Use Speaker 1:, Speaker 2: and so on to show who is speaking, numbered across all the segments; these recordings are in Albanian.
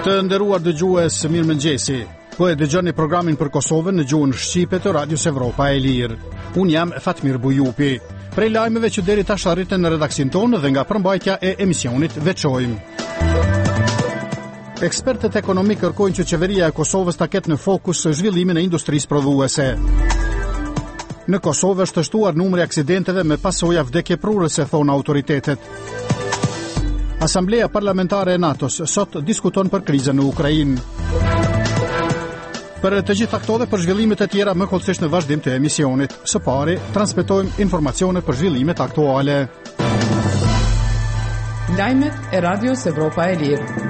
Speaker 1: Të nderuar dëgjues, mirëmëngjesi. Po e dëgjoni programin për Kosovën në gjuhën shqipe të Radios Evropa e Lirë. Unë jam Fatmir Bujupi. Prej lajmeve që deri tash arritën në redaksin tonë dhe nga përmbajtja e emisionit veçojmë. Ekspertët ekonomik kërkojnë që qeveria e Kosovës ta ketë në fokus zhvillimin e industrisë prodhuese. Në Kosovë është shtuar numri aksidenteve me pasoja vdekjeprurëse, thonë autoritetet. Asamblea Parlamentare e NATO-s sot diskuton për krizën në Ukrainë. Për të gjitha këto dhe për zhvillimet e tjera më kollësisht në vazhdim të emisionit. Së pari, transmetojmë informacione për zhvillimet aktuale.
Speaker 2: Lajmet e Radios Evropa e Lirë.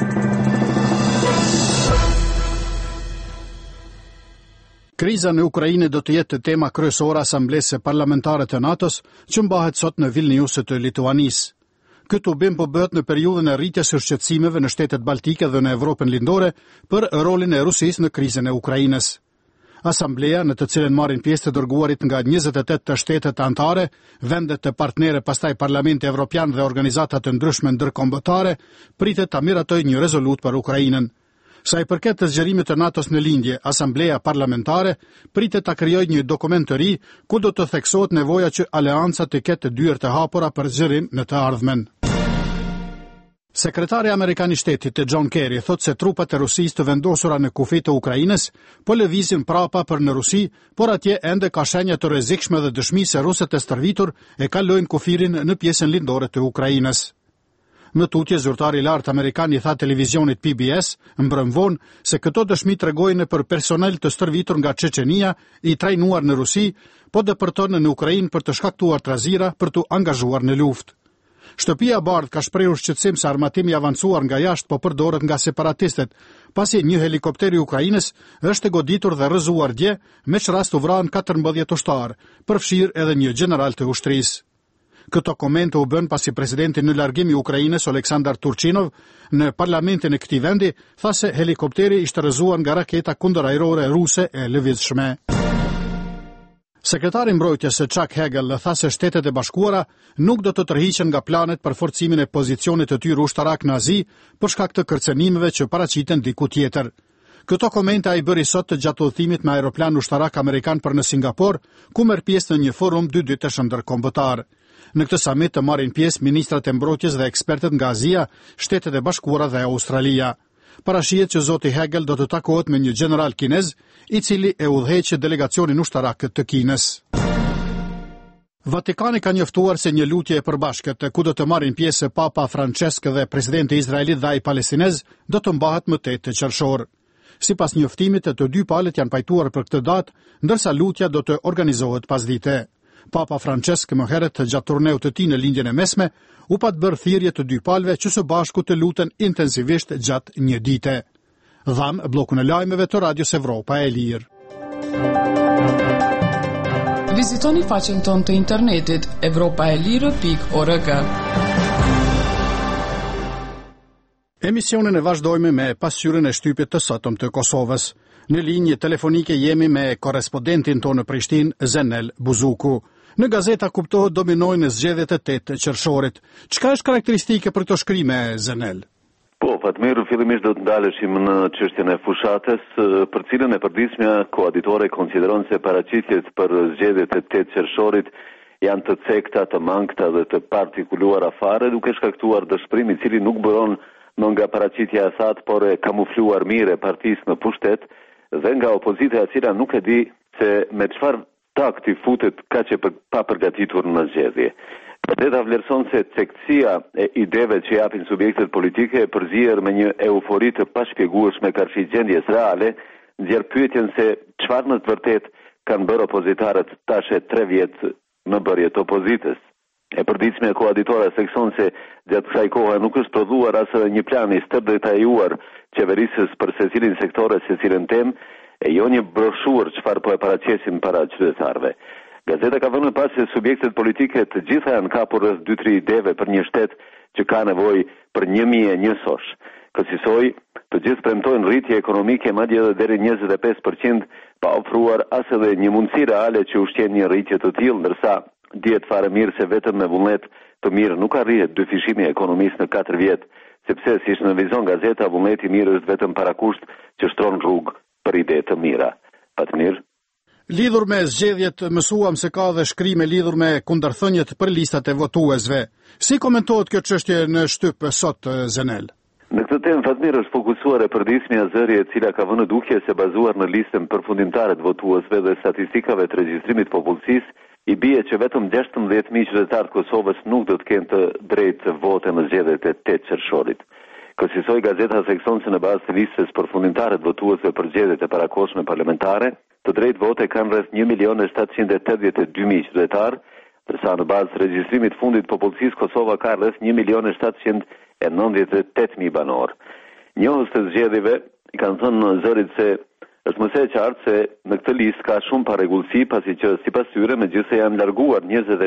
Speaker 1: Kriza në Ukrainë do të jetë tema kryesore Asamblesë Parlamentare të NATO-s që mbahet sot në Vilnius të Lituanisë. Këtë bim po bëhet në periudhën e rritjes së shqetësimeve në shtetet baltike dhe në Evropën lindore për rolin e Rusisë në krizën e Ukrainës. Asamblea, në të cilën marrin pjesë të dërguarit nga 28 të shtetet anëtare, vendet të partnere, pastaj Parlamenti Evropian dhe organizata të ndryshme ndërkombëtare, pritet ta miratojë një rezolut për Ukrainën. Sa i përket të zgjerimit të NATO-s në lindje, Asamblea Parlamentare pritet ta krijojë një dokument të ri ku do të theksohet nevoja që aleanca të ketë dyert të hapura për zgjerim në të ardhmen. Sekretari Amerikan I Shtetit John Kerry thot se trupat e Rusisë të vendosura në kufi të Ukrainës po lëvizin prapa për në Rusi, por atje ende ka shenja të rrezikshme dhe dëshmi se rusët e stërvitur e kalojnë kufirin në pjesën lindore të Ukrainës. Në tutje, zyrtari I lartë amerikan I tha televizionit PBS mbrëm vonë se këto dëshmi tregojnë për personel të stërvitur nga Çeçenia I trajnuar në Rusi, po depërton në Ukrainë për të shkaktuar trazira për të angazhuar në luftë. Shtëpia e Bardhë ka shprehur shqetësim se armatimi I avancuar nga jashtë po përdoret nga separatistët, pasi një helikopter I Ukrainës është goditur dhe rrëzuar dje, me çrast u vranë 14 ushtarë, përfshirë edhe një general të ushtrisë. Këto komente u bën pasi presidenti në largim I Ukrainës Oleksandar Turchinov në parlamentin e këtij vendi tha se helikopteri ishte rrëzuar nga raketa kundërajrore ruse e lëvizshme. Sekretari mbrojtjes Chuck Hagel tha se Shtetet e Bashkuara nuk do të tërhiqen nga planet për forcimin e pozicionit të tyre ushtarak në Azi për shkak të kërcënimeve që paraqiten diku tjetër. Këto komente ai bëri sot gjatë udhëtimit me aeroplan ushtarak amerikan për në Singapur, ku merr pjesë në një forum 2 ditësh ndërkombëtar. Në këtë summit të marrin pjesë ministrat e mbrojtjes dhe ekspertët nga Azia, Shtetet e Bashkuara dhe Australia. Parashihet që zoti Hagel do të takohet me një general kinez, I cili e udhëheq delegacionin ushtarak të Kinës. Vatikani ka njoftuar se një lutje e përbashkët ku do të marrin pjesë Papa Francesc dhe presidenti izraelit dhe ai palestinez do të mbahet më 8 qershor. Sipas njoftimit, të dy palët janë pajtuar për këtë datë, ndërsa lutja do të organizohet pasdite. Papa Francesc më herët gjatë turneut të tij në lindjen e mesme u pat bërë thirrje të dy palëve që së bashku të luten intensivisht gjatë një dite. Dham bllokun e lajmeve të Radios Evropa e Lirë.
Speaker 2: Vizitoni faqen tonë të internetit evropaelire.org.
Speaker 1: Emisionin e vazhdojmë me pasqyrën e shtypit të sotëm të Kosovës. Në linjë telefonike jemi me korrespondentin tonë në Prishtinë, Zenel Buzuku. Në gazeta kuptohet dominojnë zgjedhjet e 8 qershorit. Çka është karakteristike për këto shkrime, Zenel?
Speaker 3: Po, Fatmir, fillimisht do të ndaleshim në çështjen e fushatës, për cilën e përditshmja koaditore konsideron se paraqitjet për zgjedhjet e 8 qershorit janë të cekta, të mangëta dhe të partikuluara fare, duke shkaktuar dëshpërim I cili nuk bëron më nga paraqitja e sakt, por e kamufluar mirë e partisë në pushtet dhe nga opozita e cila nuk e di se me çfarë takti futet kaq e pa përgatitur në zgjedhje. Deta vlerëson se cektësia e ideve që japin subjektet politike e përzier me një eufori të pashpjegueshme karshi gjendjes reale, nxjerr pyetjen se çfarë në të vërtetë kanë bërë opozitarët tash 3 vjet në bërje të opozitës. E përditshme koaditore thekson se gjatë kësaj kohe nuk është prodhuar as një plan I stërdetajuar qeverisës për secilin sektor e secilin temë, e jo një broshurë çfarë po e paraqesin para qytetarëve. Gazeta ka vënë pas se subjektet politike të gjitha janë kapur rreth 2-3 ideve për një shtet që ka nevojë për 1001 sosh. Kësaj të gjithë premtojnë rritje ekonomike madje edhe deri 25%, pa ofruar as edhe një mundësi reale që ushqen një rritje të tillë, ndërsa dihet fare mirë se vetëm me vullnet të mirë nuk arrihet dyfishimi I ekonomisë në 4 vjet, sepse si në vizon gazeta, vullneti mirë është vetëm parakusht që shtron rrugë për ide të mira. Fatmir.
Speaker 1: Lidhur me zgjedhjet, mësuam se ka dhe shkrime lidhur me kundërthënjet për listat e votuesve. Si komentohet kjo çështje në shtyp sot, Zenel?
Speaker 3: Në këtë temë, Fatmir, është fokusuar e përdismja zërie e cila ka vënë dukje se bazuar në listën përfundimtare të votuesve dhe statistikave të regjistrimit popullsisë, i bie që vetëm 16.000 qytetarë të Kosovës nuk do të kenë të drejtë vote në zgjedhjet e 8 qershorit. Kësaj gazeta thekson se në bazë të listës përfundimtare të votuesve për zgjedhjet e parakohshme parlamentare, të drejtë vote kanë rreth 1.782.000 qytetarë, ndërsa në bazë të regjistrimit fundit popullsisë Kosova ka rreth 1.798.000 banor. Njohës të zgjedhjeve i kanë thënë zërit se është mëse e qartë se në këtë listë ka shumë parregullsi, pasi që sipas tyre megjithëse janë larguar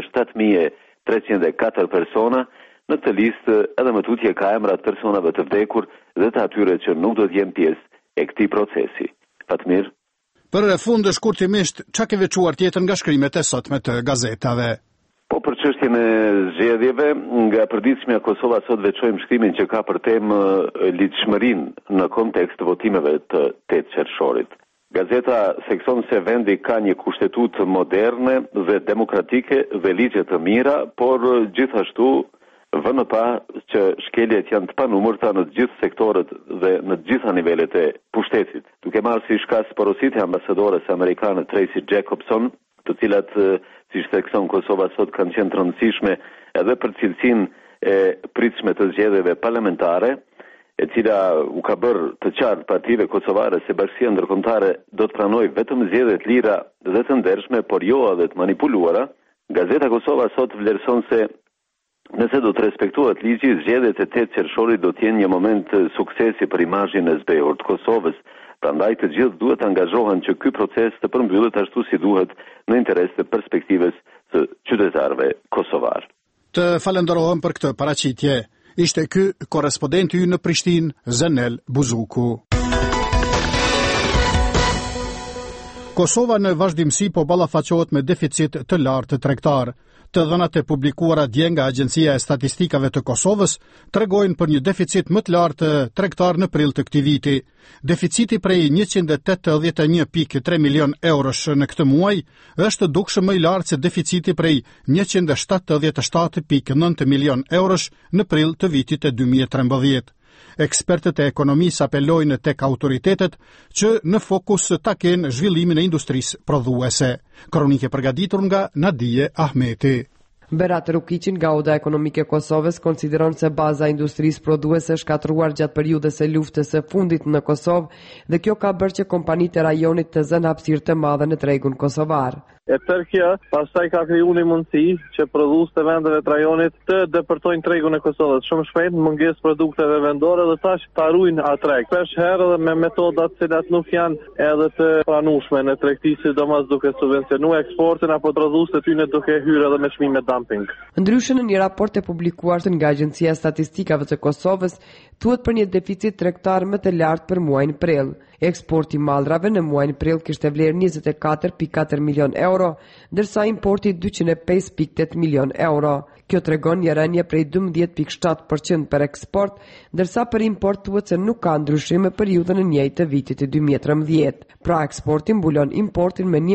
Speaker 3: 27.304 persona, në këtë listë edhe më tutje ka emrat personave të vdekur dhe të atyre që nuk do të jenë pjesë e këtij procesi. Fatmir.
Speaker 1: Për fund shkurtimisht, çka ke veçuar tjetër nga shkrimet e sotme të gazetave?
Speaker 3: Po për çështjen e zgjedhjeve, nga përditshmja Kosova sot veçojmë shkrimin që ka për temë lidhshmërinë në kontekst të votimeve të 8 qershorit. Gazeta thekson se vendi ka një kushtetutë moderne dhe demokratike dhe ligje të mira, por gjithashtu vënë pa që shkeljet janë të panumërta në të gjithë sektorët dhe në të gjitha nivelet e pushtetit. Duke marrë si shkas porositë e ambasadores amerikane Tracy Jacobson, të cilat, siç thekson Kosova sot, kanë qenë të rëndësishme edhe për cilësinë e pritshme të zgjedhjeve parlamentare, e cila u ka bërë të qartë partive kosovare se Bashkia Ndërkombëtare do të pranojë vetëm zgjedhje të lira dhe të ndershme, por jo edhe të manipuluara. Gazeta Kosova sot vlerëson se nëse do të respektohet ligji, zgjedhjet e 8 qershorit do të jenë një moment suksesi për imazhin e zbehur të Kosovës. Prandaj të gjithë duhet të angazhohen që ky proces të përmbyllet ashtu si duhet në interes të perspektivës të qytetarëve kosovar.
Speaker 1: Të falenderohem për këtë paraqitje. Ishte ky korrespondenti ynë në Prishtinë, Zenel Buzuku. Kosova në vazhdimsi po ballafaqohet me deficit të lartë tregtar. Të dhënat e publikuara dje nga Agjencia e Statistikave të Kosovës tregojnë për një deficit më të lartë tregtar në prill të këtij viti. Deficiti prej 181.3 milion eurosh në këtë muaj është dukshëm më i lartë se deficiti prej 177.9 milion eurosh në prill të vitit e 2013. Ekspertët e ekonomisë apelojnë tek autoritetet që në fokus ta kenë zhvillimin e industrisë prodhuese. Kronike përgatitur nga Nadije Ahmeti.
Speaker 4: Berat Rukiqi nga Oda Ekonomike e Kosovës konsideron se baza e industrisë prodhuese shkatruar gjatë periudhës së luftës së fundit në Kosovë dhe kjo ka bërë që kompanitë e rajonit të zënë hapësirë të madhe në tregun kosovar.
Speaker 5: E tërë kjo, pastaj ka kriju një mundësi që prodhues të vendeve të rajonit të depërtojnë tregun e Kosovës shumë shpejt, mungesë produkteve vendore dhe tash ta ruajnë atë treg. Pesh herë dhe me metodat që nuk janë edhe të pranueshme në tregti, sidomos duke subvencionuar eksportin apo prodhuesit e tyre duke hyrë edhe me çmime dumping.
Speaker 4: Ndryshe në një raport e publikuar nga Agjencia e Statistikave të Kosovës, thuhet për një deficit tregtar më të lartë për muajin prill. Eksporti mallrave në muajin prill kishte vlerë 24.4 milion euro, ndërsa importi 205.8 milion euro. Kjo tregon një rënje prej 12.7% për eksport, ndërsa për import thuhet se nuk ka ndryshim me periudhën e njëjtë të vitit të 2013. Pra eksporti mbulon importin me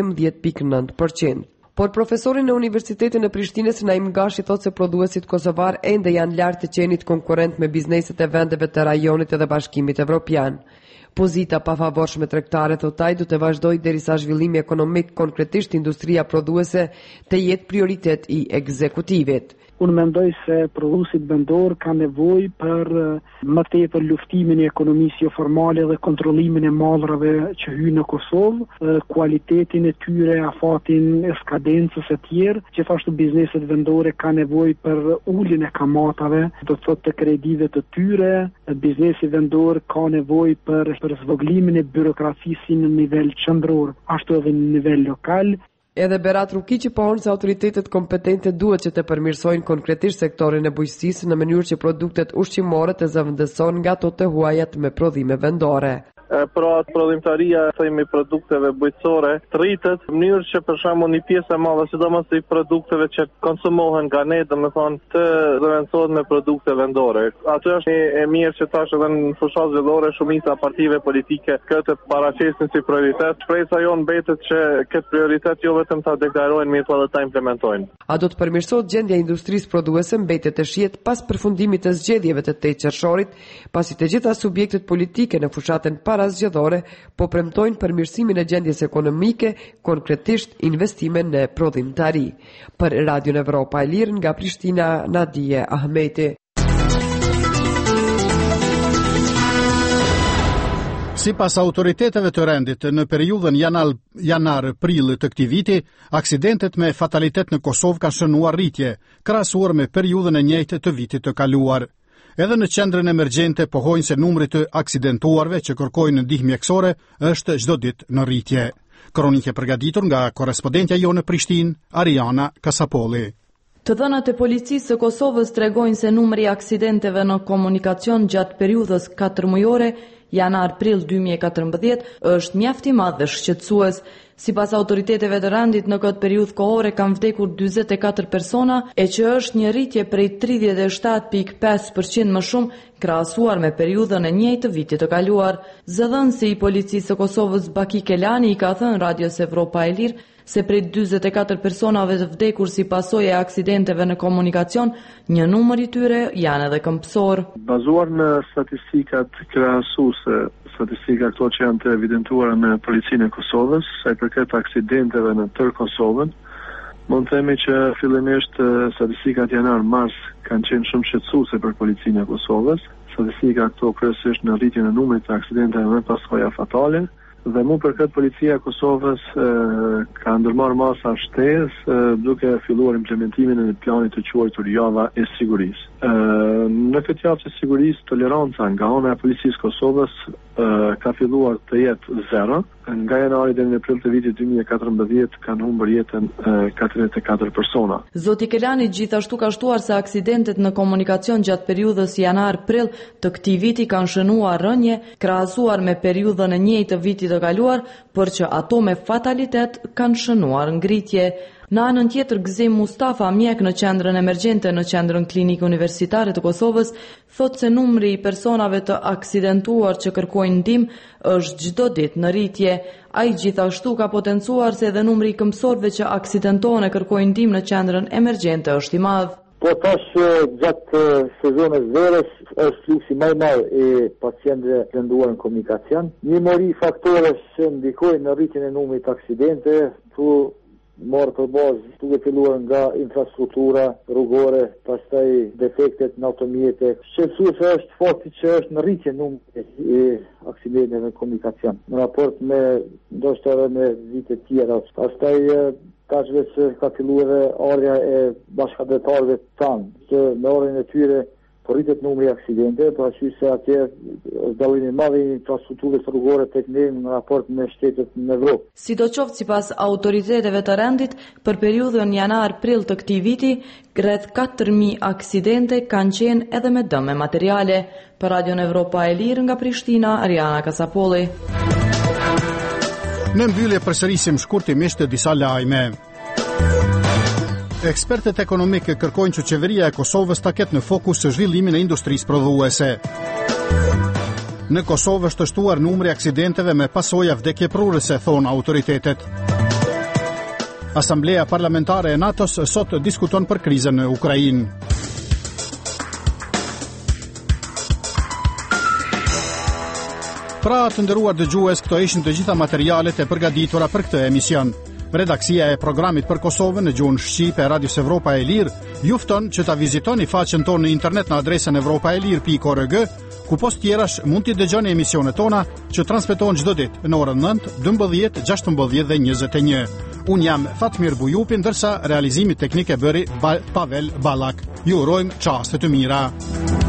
Speaker 4: 11.9%. Por profesori në Universitetin e Prishtinës Naim Gashi thotë se prodhuesit kosovar ende janë lart të qenit konkurrent me bizneset e vendeve të rajonit edhe Bashkimit Evropian. Pozita pa favorshme tregtare, thotaj, do të vazhdojë derisa zhvillimi ekonomik, konkretisht industria prodhuese, të jetë prioritet i ekzekutivit.
Speaker 6: Unë mendoj se prodhuesit vendor ka nevojë për më tepër luftimin e ekonomisë jo formale dhe kontrollimin e mallrave që hyjnë në Kosovë, kualitetin e tyre, afatin e skadencës e tjerë, gjithashtu bizneset vendore ka nevojë për uljen e kamatave, do të thotë të kredive të tyre, biznesi vendor ka nevojë për zvoglimin e byrokracisë në nivel qendror, ashtu edhe në nivel lokal.
Speaker 4: Edhe Berat Rukiqi pohon se autoritetet kompetente duhet që të përmirësojnë konkretisht sektorin e bujqësisë në mënyrë që produktet ushqimore të zëvendësohen nga ato të huajat me prodhime vendore.
Speaker 5: pra prodhimtaria themi produkteve bujqësore rritet në mënyrë që për shembull një pjesë e madhe sidomos i produkteve që konsumohen nga ne, domethënë të zëvendësohet me produkte vendore. Atë është e mirë që tash edhe në fushat zgjedhore shumica partive politike këtë paraqesin si prioritet. Shpresa jonë mbetet që këtë prioritet jo vetëm ta deklarojnë, mirë po edhe ta implementojnë.
Speaker 4: A do të përmirësohet gjendja e industrisë prodhuese mbetet e shihet pas përfundimit të zgjedhjeve të 8 qershorit, pasi të gjitha subjektet politike në fushatën parazgjedhore po premtojnë përmirësimin e gjendjes ekonomike, konkretisht investime në prodhimtari. Për Radion Evropa e Lirë nga Prishtina, Nadije Ahmeti.
Speaker 1: Sipas autoriteteve të rendit, në periudhën janar-prill të këtij viti, aksidentet me fatalitet në Kosovë kanë shënuar rritje, krahasuar me periudhën e njëjtë të vitit të kaluar. Edhe në qendrën emergjente pohojnë se numri të aksidentuarve që kërkojnë ndihmë mjekësore është çdo ditë në rritje. Kronike përgatitur nga korrespondentja jonë në Prishtinë, Ariana Kasapolli.
Speaker 7: Të dhënat e policisë së Kosovës tregojnë se numri i aksidenteve në komunikacion gjatë periudhës 4 mujore janar-prill 2014 është mjaft i madh dhe shqetësues. Sipas autoriteteve të rendit, në këtë periudhë kohore kanë vdekur 44 persona, e që është një rritje prej 37.5% më shumë krahasuar me periudhën e njëjtë të vitit të kaluar. Zëdhënësi i policisë së Kosovës Baki Kelani i ka thënë Radios Evropa e Lirë se prej 44 personave të vdekur si pasojë e aksidenteve në komunikacion, një numër i tyre janë edhe këmbësor.
Speaker 5: Bazuar në statistikat krahasuese, statistika këto që janë të evidentuara në policinë e Kosovës, sa i përket aksidenteve në tërë Kosovën, mund të themi që fillimisht statistikat janar-mars kanë qenë shumë shqetësuese për policinë e Kosovës. Statistika këto kryesisht në rritjen e numrit të aksidenteve me pasoja fatale. Dhe mu për këtë policia e Kosovës ka ndërmarrë masa shtesë duke filluar implementimin e planit të quajtur java e sigurisë. Në këtë javë të sigurisë, toleranca nga ana e policisë Kosovës ka filluar të jetë 0. Nga janari deri në prill të vitit 2014 kanë humbur jetën 44 persona.
Speaker 7: Zoti Kelani gjithashtu ka shtuar se aksidentet në komunikacion gjatë periudhës janar-prill të këtij viti kanë shënuar rënje krahasuar me periudhën e njëjtë të vitit të kaluar, por që ato me fatalitet kanë shënuar ngritje. Në anën tjetër, Gzim Mustafa, mjek në qendrën emergjente në qendrën klinikë universitare të Kosovës, thotë se numri i personave të aksidentuar që kërkojnë ndihmë është çdo ditë në rritje. Ai gjithashtu ka potencuar se edhe numri i këmbësorëve që aksidentohen e kërkojnë ndihmë në qendrën emergjente është i madh.
Speaker 8: Po tash gjatë sezonit verës është fluksi më i madh i pacientëve të nduar në komunikacion. Një mori faktore që ndikojnë në rritjen e numrit të aksidenteve, marrë për bazë duke filluar nga infrastruktura rrugore, pastaj defektet në automjete. Shqetësuese është fakti që është në rritje numri i aksidenteve në komunikacion, në raport me ndoshta edhe me vite të tjera. Pastaj tashve që ka filluar ardha e bashkëdhetarëve tanë, që në orën e tyre po rritet numri i aksidenteve, por ashtu se atje dallimi i madh i infrastrukturës rrugore tek ne në raport me shtetet në Evropë.
Speaker 7: Sidoqoftë, sipas autoriteteve të rendit, për periudhën janar-prill të këtij viti, rreth 4000 aksidente kanë qenë edhe me dëme materiale. Për Radion Evropa e Lirë nga Prishtina, Ariana Kasapolli.
Speaker 1: Në mbyllje përsërisim shkurtimisht disa lajme. Ekspertët ekonomikë kërkojnë që qeveria e Kosovës ta ketë në fokus zhvillimin e industrisë prodhuese. Në Kosovë është shtuar numri aksidenteve me pasoja vdekjeprurëse, thonë autoritetet. Asamblea Parlamentare e NATO-s sot diskuton për krizën në Ukrainë. Pra të nderuar dëgjues, këto ishin të gjitha materialet e përgatitura për këtë emision. Redaksia e programit për Kosovën në gjuhën shqipe e Radios Evropa e Lirë ju fton që ta vizitoni faqen tonë në internet në adresën evropaelir.org, ku post tjerash mund t'i dëgjoni emisionet tona që transmetohen çdo ditë në orën 9, 12, 16 dhe 21. Unë jam Fatmir Bujupi, ndërsa realizimi teknik e bëri Pavel Ballak. Ju urojmë çaste të mira.